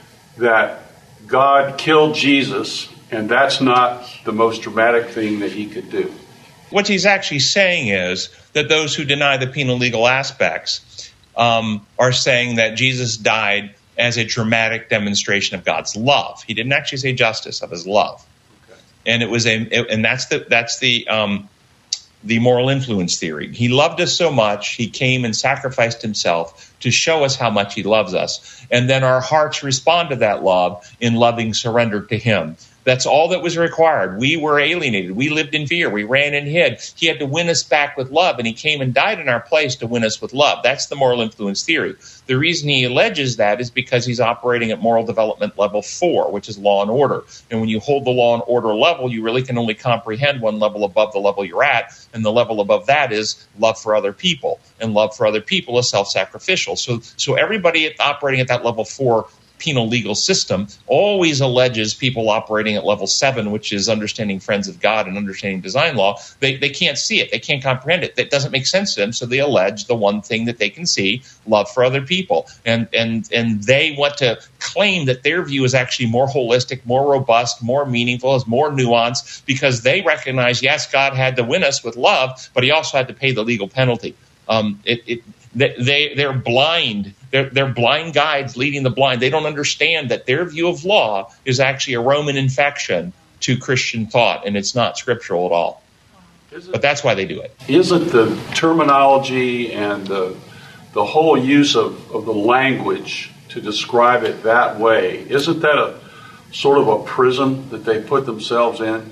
that God killed Jesus, and that's not the most dramatic thing that he could do. What he's actually saying is that those who deny the penal legal aspects um, are saying that Jesus died as a dramatic demonstration of God's love. He didn't actually say justice, of his love. Okay. And it was a, it, and that's the that's the um, the moral influence theory. He loved us so much, he came and sacrificed himself to show us how much he loves us. And then our hearts respond to that love in loving surrender to him. That's all that was required. We were alienated. We lived in fear. We ran and hid. He had to win us back with love, and he came and died in our place to win us with love. That's the moral influence theory. The reason he alleges that is because he's operating at moral development level four, which is law and order. And when you hold the law and order level, you really can only comprehend one level above the level you're at, and the level above that is love for other people. And love for other people is self-sacrificial. So, so everybody operating at that level four penal legal system always alleges people operating at level seven, which is understanding friends of God and understanding design law. They they can't see it. They can't comprehend it. That doesn't make sense to them. So they allege the one thing that they can see, love for other people. And and and they want to claim that their view is actually more holistic, more robust, more meaningful, is more nuanced, because they recognize, yes, God had to win us with love, but he also had to pay the legal penalty. Um, it, it They, they're blind. They're, they're blind guides leading the blind. They don't understand that their view of law is actually a Roman infection to Christian thought, and it's not scriptural at all. But that's why they do it. Isn't the terminology and the, the whole use of, of the language to describe it that way, isn't that a sort of a prison that they put themselves in?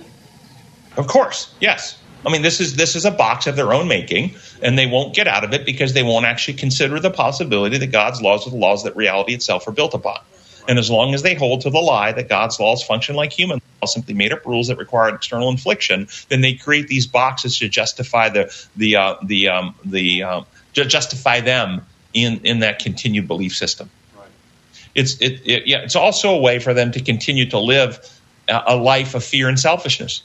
Of course, yes. I mean, this is this is a box of their own making, and they won't get out of it because they won't actually consider the possibility that God's laws are the laws that reality itself are built upon. And as long as they hold to the lie that God's laws function like human laws, simply made up rules that require external infliction, then they create these boxes to justify the the uh, the um, the um, to justify them in in that continued belief system. Right. It's it, it yeah. It's also a way for them to continue to live a, a life of fear and selfishness.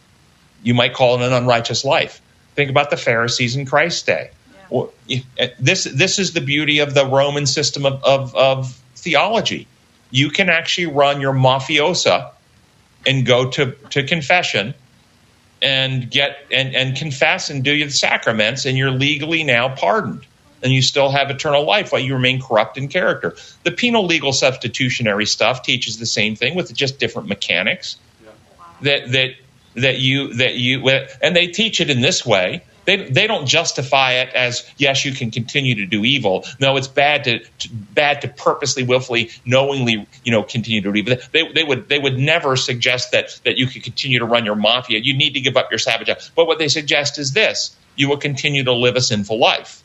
You might call it an unrighteous life. Think about the Pharisees in Christ's day. Yeah. Well, this this is the beauty of the Roman system of, of, of theology. You can actually run your mafiosa and go to, to confession and get and, and confess and do the sacraments, and you're legally now pardoned. And you still have eternal life while you remain corrupt in character. The penal legal substitutionary stuff teaches the same thing with just different mechanics. Yeah. Wow. That that that you that you and they teach it in this way. They they don't justify it as, yes, you can continue to do evil. No, it's bad to, to bad to purposely, willfully, knowingly, you know, continue to do evil. They they would they would never suggest that that you could continue to run your mafia. You need to give up your Sabbath job. But what they suggest is this: you will continue to live a sinful life.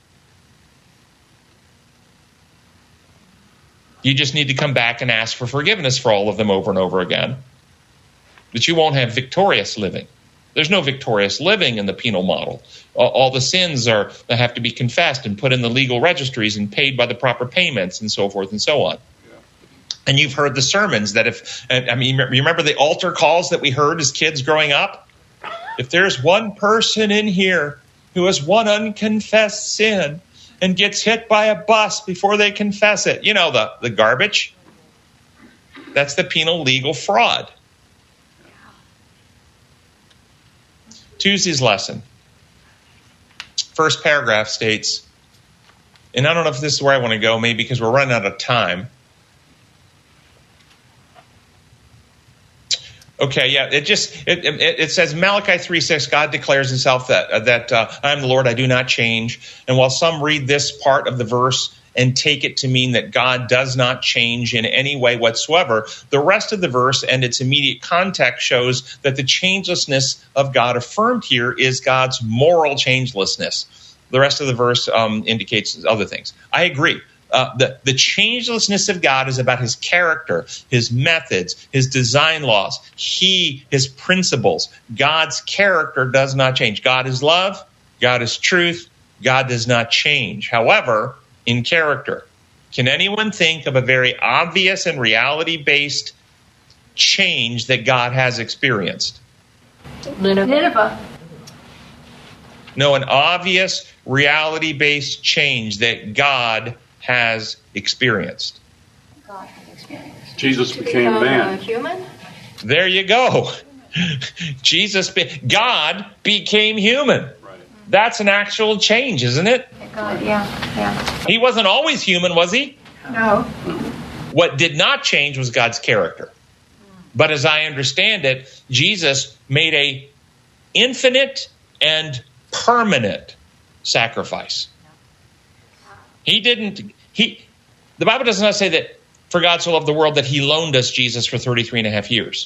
You just need to come back and ask for forgiveness for all of them over and over again. But you won't have victorious living. There's no victorious living in the penal model. All the sins are have to be confessed and put in the legal registries and paid by the proper payments and so forth and so on. Yeah. And you've heard the sermons that if, I mean, you remember the altar calls that we heard as kids growing up? If there's one person in here who has one unconfessed sin and gets hit by a bus before they confess it, you know, the, the garbage. That's the penal legal fraud. Tuesday's lesson. First paragraph states, and I don't know if this is where I want to go, maybe because we're running out of time. Okay, yeah, it just it it, it says Malachi three six, God declares himself that uh, that uh, I am the Lord, I do not change. And while some read this part of the verse and take it to mean that God does not change in any way whatsoever, the rest of the verse and its immediate context shows that the changelessness of God affirmed here is God's moral changelessness. The rest of the verse um, indicates other things. I agree. Uh, the, the changelessness of God is about his character, his methods, his design laws, he, his principles. God's character does not change. God is love. God is truth. God does not change. However, in character. Can anyone think of a very obvious and reality-based change that God has experienced? Nineveh. No, an obvious reality-based change that God has experienced. God has experienced. Jesus became Become a man. human? There you go. Jesus, be- God became human. Right. That's an actual change, isn't it? God, yeah, yeah. He wasn't always human, was he? No. What did not change was God's character. But as I understand it, Jesus made a infinite and permanent sacrifice. He didn't, he, the Bible does not say that for God so loved the world that he loaned us Jesus for thirty-three and a half years.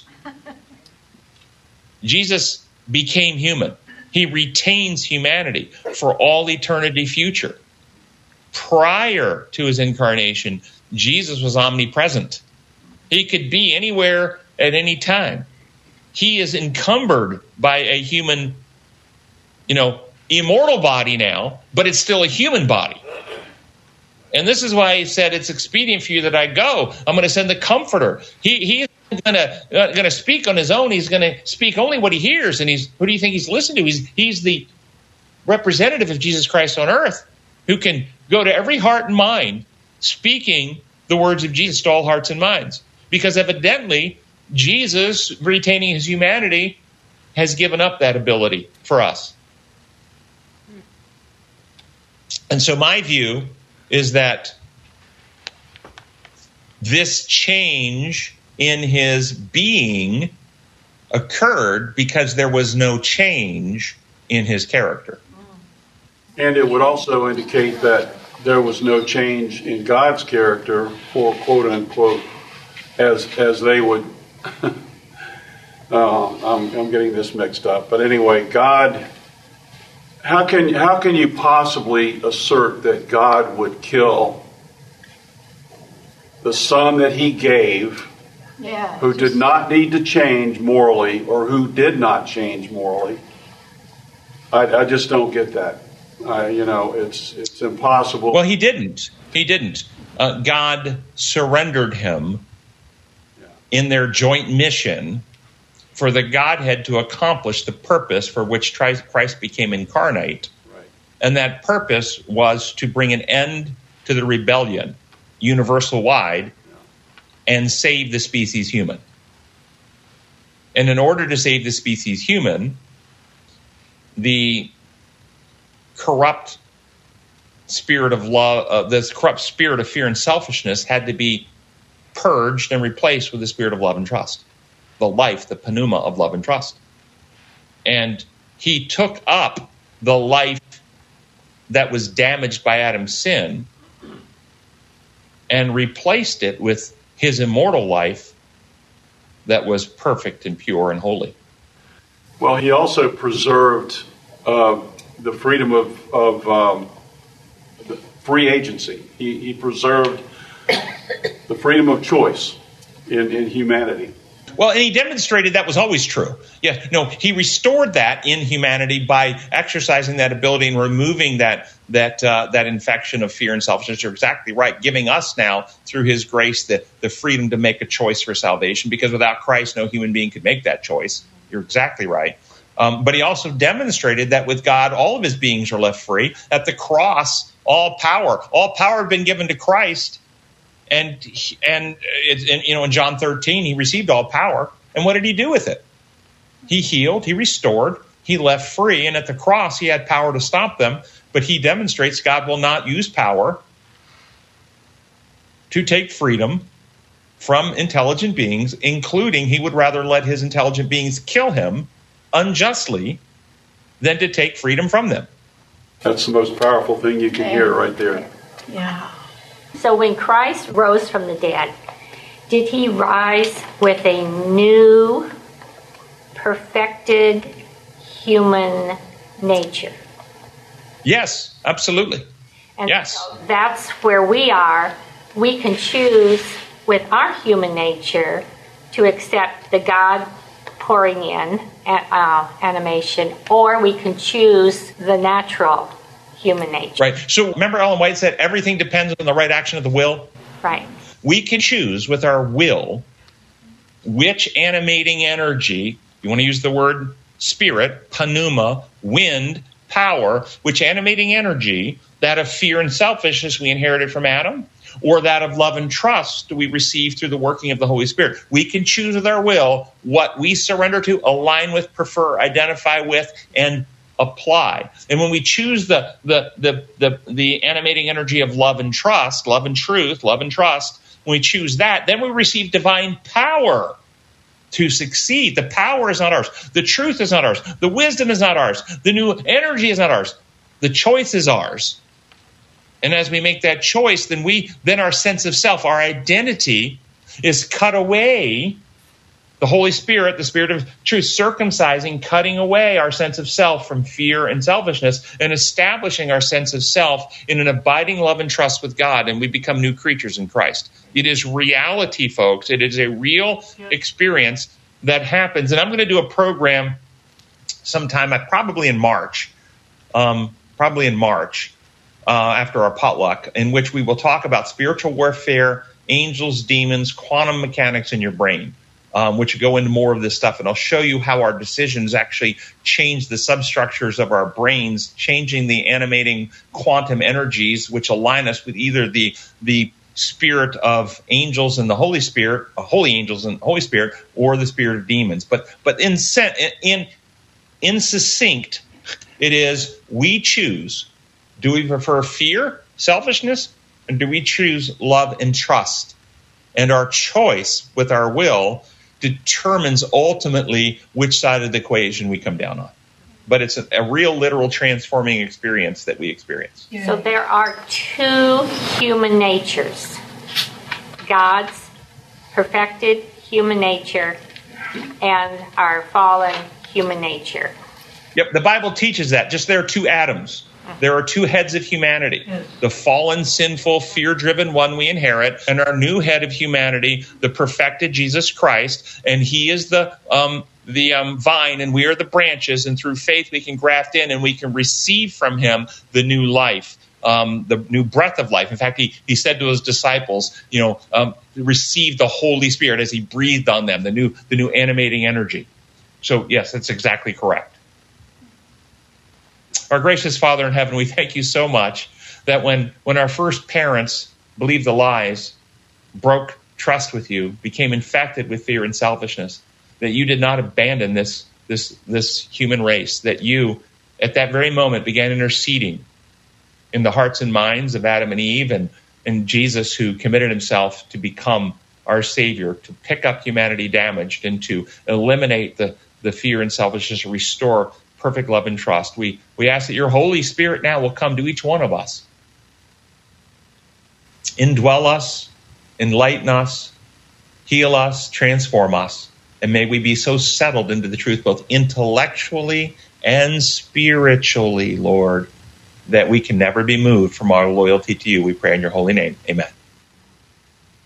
Jesus became human. He retains humanity for all eternity future. Prior to his incarnation, Jesus was omnipresent. He could be anywhere at any time. He is encumbered by a human, you know, immortal body now, but it's still a human body. And this is why he said, it's expedient for you that I go. I'm going to send the Comforter. He he is going to uh, going to speak on his own. He's going to speak only what he hears. And he's who do you think he's listening to? He's he's the representative of Jesus Christ on earth, who can go to every heart and mind, speaking the words of Jesus to all hearts and minds. Because evidently, Jesus, retaining his humanity, has given up that ability for us. And so my view is that this change in his being occurred because there was no change in his character. And it would also indicate that there was no change in God's character for quote unquote, as as they would. uh, I'm, I'm getting this mixed up, but anyway, God. How can how can you possibly assert that God would kill the Son that He gave, Yeah. who did not need to change morally, or who did not change morally? I, I just don't get that. Uh, you know, it's it's impossible. Well, he didn't. He didn't. Uh, God surrendered him in their joint mission for the Godhead to accomplish the purpose for which Christ became incarnate. Right. And that purpose was to bring an end to the rebellion, universal wide, and save the species human. And in order to save the species human, the corrupt spirit of love, uh, this corrupt spirit of fear and selfishness had to be purged and replaced with the spirit of love and trust. The life, the pneuma of love and trust. And he took up the life that was damaged by Adam's sin and replaced it with his immortal life that was perfect and pure and holy. Well, he also preserved uh, the freedom of, of um, the free agency. He, he preserved the freedom of choice in, in humanity. Well, and he demonstrated that was always true. Yeah, no, he restored that in humanity by exercising that ability and removing that that uh, that infection of fear and selfishness. You're exactly right, giving us now, through his grace, the, the freedom to make a choice for salvation, because without Christ, no human being could make that choice. You're exactly right. Um, but he also demonstrated that with God, all of his beings are left free. At the cross, all power, all power had been given to Christ. And and, it, and you know, in John thirteen, he received all power. And what did he do with it? He healed, he restored, he left free. And at the cross, he had power to stop them. But he demonstrates God will not use power to take freedom from intelligent beings, including he would rather let his intelligent beings kill him unjustly than to take freedom from them. That's the most powerful thing you can hear right there. Yeah. So when Christ rose from the dead, did he rise with a new, perfected human nature? Yes, absolutely. And Yes. so that's where we are. We can choose with our human nature to accept the God pouring in uh, animation, or we can choose the natural human nature. Right. So remember Ellen White said everything depends on the right action of the will? Right. We can choose with our will which animating energy, you want to use the word spirit, pneuma, wind, power, which animating energy, that of fear and selfishness we inherited from Adam, or that of love and trust we receive through the working of the Holy Spirit. We can choose with our will what we surrender to, align with, prefer, identify with, and apply. And when we choose the the the the, the animating energy of love and trust, love and truth, love and trust, when we choose that, then we receive divine power to succeed. The power is not ours. The truth is not ours. The wisdom is not ours. The new energy is not ours. The choice is ours. And as we make that choice, then we then our sense of self, our identity is cut away. The Holy Spirit, the Spirit of truth, circumcising, cutting away our sense of self from fear and selfishness and establishing our sense of self in an abiding love and trust with God, and we become new creatures in Christ. It is reality, folks. It is a real experience that happens. And I'm going to do a program sometime, probably in March, um, probably in March, uh, after our potluck, in which we will talk about spiritual warfare, angels, demons, quantum mechanics in your brain. Um, which go into more of this stuff. And I'll show you how our decisions actually change the substructures of our brains, changing the animating quantum energies, which align us with either the the spirit of angels and the Holy Spirit, uh, holy angels and Holy Spirit, or the spirit of demons. But but in in in succinct, it is we choose. Do we prefer fear, selfishness, or do we choose love and trust? And our choice with our will determines ultimately which side of the equation we come down on. But it's a, a real, literal transforming experience that we experience. Yeah. So there are two human natures. God's perfected human nature and our fallen human nature. Yep, the Bible teaches that. Just there are two Adams. There are two heads of humanity. The fallen, sinful, fear-driven one we inherit, and our new head of humanity, the perfected Jesus Christ. And he is the um, the um, vine, and we are the branches. And through faith, we can graft in, and we can receive from him the new life, um, the new breath of life. In fact, he, he said to his disciples, you know, um, receive the Holy Spirit as he breathed on them, the new the new animating energy. So, yes, that's exactly correct. Our gracious Father in heaven, we thank you so much that when, when our first parents believed the lies, broke trust with you, became infected with fear and selfishness, that you did not abandon this, this, this human race, that you, at that very moment, began interceding in the hearts and minds of Adam and Eve and, and Jesus, who committed himself to become our Savior, to pick up humanity damaged and to eliminate the, the fear and selfishness, restore perfect love and trust. We we ask that your Holy Spirit now will come to each one of us. Indwell us, enlighten us, heal us, transform us, and may we be so settled into the truth both intellectually and spiritually, Lord, that we can never be moved from our loyalty to you. We pray in your holy name. Amen.